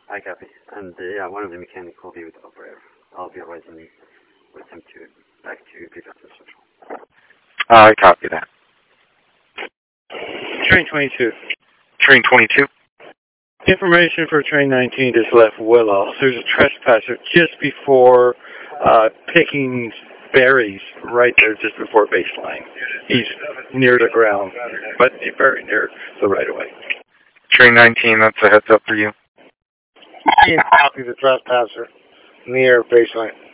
I copy. And yeah, one of the mechanics will be with the operator. I'll be writing with him to back to pick up the social. I copy that. Train 22. Train 22. Information for train 19 just left Willow. There's a trespasser just before picking berries right there just before baseline. He's near the ground, but very near the right of way. Train 19, that's a heads up for you. Copy the trespasser near baseline.